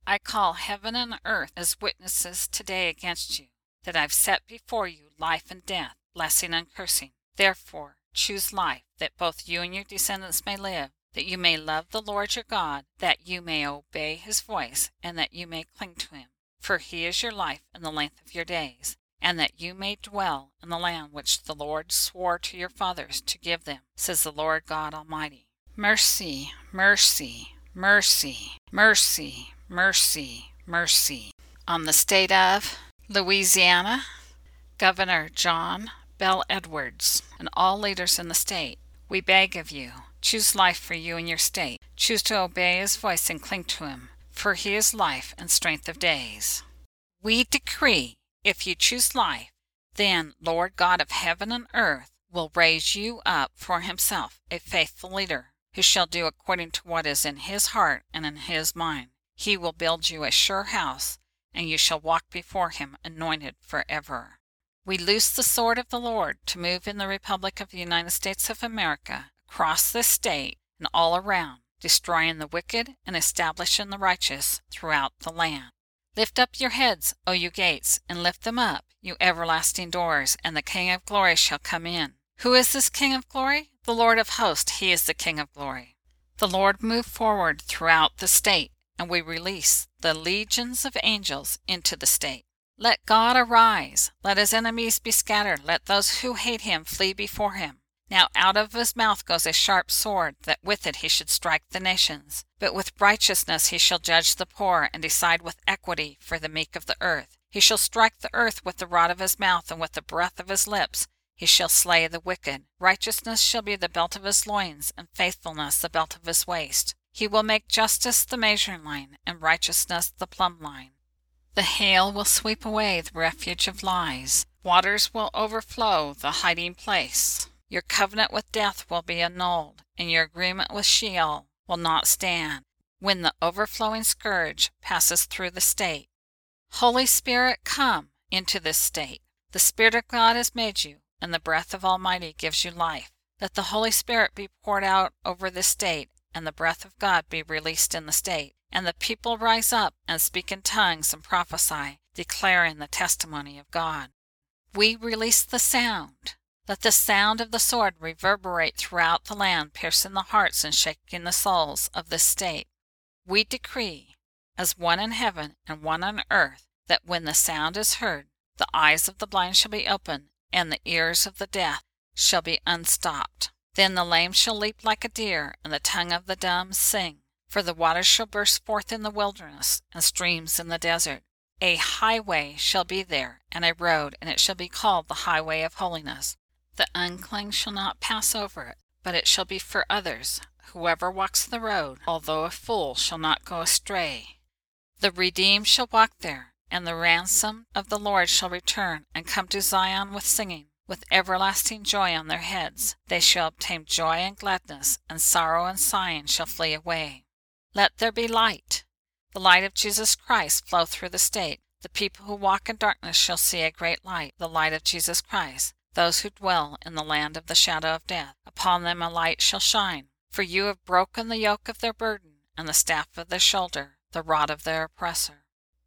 I call heaven and earth as witnesses today against you, that I've set before you life and death, blessing and cursing. Therefore, choose life, that both you and your descendants may live, that you may love the Lord your God, that you may obey his voice, and that you may cling to him. For he is your life and the length of your days, and that you may dwell in the land which the Lord swore to your fathers to give them, says the Lord God Almighty. Mercy, mercy, mercy, mercy, mercy, mercy. On the state of Louisiana, Governor John Bell Edwards, and all leaders in the state, we beg of you, choose life for you and your state. Choose to obey his voice and cling to him, for he is life and strength of days. We decree, if you choose life, then Lord God of heaven and earth will raise you up for himself a faithful leader, who shall do according to what is in his heart and in his mind. He will build you a sure house, and you shall walk before him anointed forever. We loose the sword of the Lord to move in the Republic of the United States of America, across this state and all around, destroying the wicked and establishing the righteous throughout the land. Lift up your heads, O you gates, and lift them up, you everlasting doors, and the King of glory shall come in. Who is this King of glory? The Lord of hosts, he is the King of glory. The Lord moved forward throughout the state, and we release the legions of angels into the state. Let God arise, let his enemies be scattered, let those who hate him flee before him. Now out of his mouth goes a sharp sword, that with it he should strike the nations. But with righteousness he shall judge the poor, and decide with equity for the meek of the earth. He shall strike the earth with the rod of his mouth, and with the breath of his lips he shall slay the wicked. Righteousness shall be the belt of his loins, and faithfulness the belt of his waist. He will make justice the measuring line, and righteousness the plumb line. The hail will sweep away the refuge of lies. Waters will overflow the hiding place. Your covenant with death will be annulled, and your agreement with Sheol will not stand when the overflowing scourge passes through the state. Holy Spirit, come into this state. The Spirit of God has made you, and the breath of Almighty gives you life. Let the Holy Spirit be poured out over this state, and the breath of God be released in the state. And the people rise up and speak in tongues and prophesy, declaring the testimony of God. We release the sound. Let the sound of the sword reverberate throughout the land, piercing the hearts and shaking the souls of this state. We decree, as one in heaven and one on earth, that when the sound is heard, the eyes of the blind shall be opened, and the ears of the deaf shall be unstopped. Then the lame shall leap like a deer, and the tongue of the dumb sing. For the waters shall burst forth in the wilderness, and streams in the desert. A highway shall be there, and a road, and it shall be called the highway of holiness. The unclean shall not pass over it, but it shall be for others. Whoever walks the road, although a fool, shall not go astray. The redeemed shall walk there, and the ransom of the Lord shall return, and come to Zion with singing. With everlasting joy on their heads they shall obtain joy and gladness, and sorrow and sighing shall flee away. Let there be light. The light of Jesus Christ flow through the state. The people who walk in darkness shall see a great light, the light of Jesus Christ. Those who dwell in the land of the shadow of death, upon them a light shall shine. For you have broken the yoke of their burden, and the staff of their shoulder, the rod of their oppressor.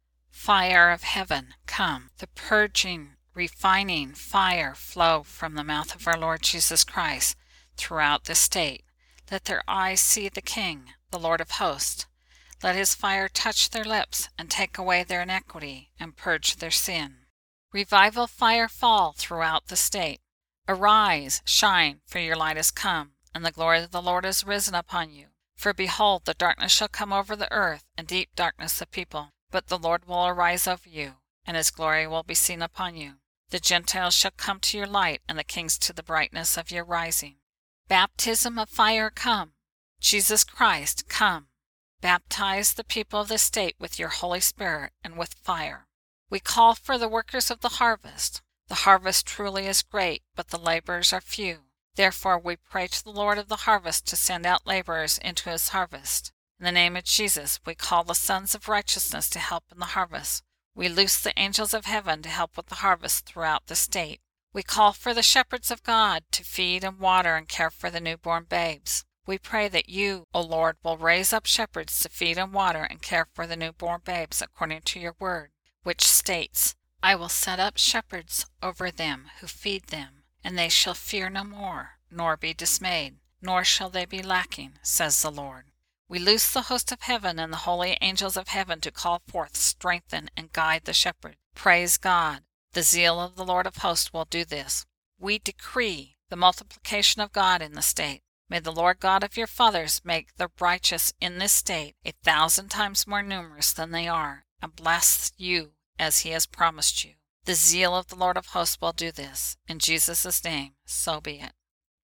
Fire of heaven, come. The purging, refining fire flow from the mouth of our Lord Jesus Christ throughout this state. Let their eyes see the King, the Lord of hosts. Let his fire touch their lips, and take away their iniquity, and purge their sin. Revival fire fall throughout the state. Arise, shine, for your light is come, and the glory of the Lord is risen upon you. For behold, the darkness shall come over the earth, and deep darkness the people. But the Lord will arise over you, and his glory will be seen upon you. The Gentiles shall come to your light, and the kings to the brightness of your rising. Baptism of fire come. Jesus Christ, come. Baptize the people of this state with your Holy Spirit and with fire. We call for the workers of the harvest. The harvest truly is great, but the laborers are few. Therefore we pray to the Lord of the harvest to send out laborers into his harvest. In the name of Jesus, we call the sons of righteousness to help in the harvest. We loose the angels of heaven to help with the harvest throughout the state. We call for the shepherds of God to feed and water and care for the newborn babes. We pray that you, O Lord, will raise up shepherds to feed and water and care for the newborn babes according to your word, which states, I will set up shepherds over them who feed them, and they shall fear no more, nor be dismayed, nor shall they be lacking, says the Lord. We loose the host of heaven and the holy angels of heaven to call forth, strengthen, and guide the shepherd. Praise God. The zeal of the Lord of hosts will do this. We decree the multiplication of God in the state. May the Lord God of your fathers make the righteous in this state 1,000 times more numerous than they are, and bless you as he has promised you. The zeal of the Lord of hosts will do this. In Jesus' name, so be it.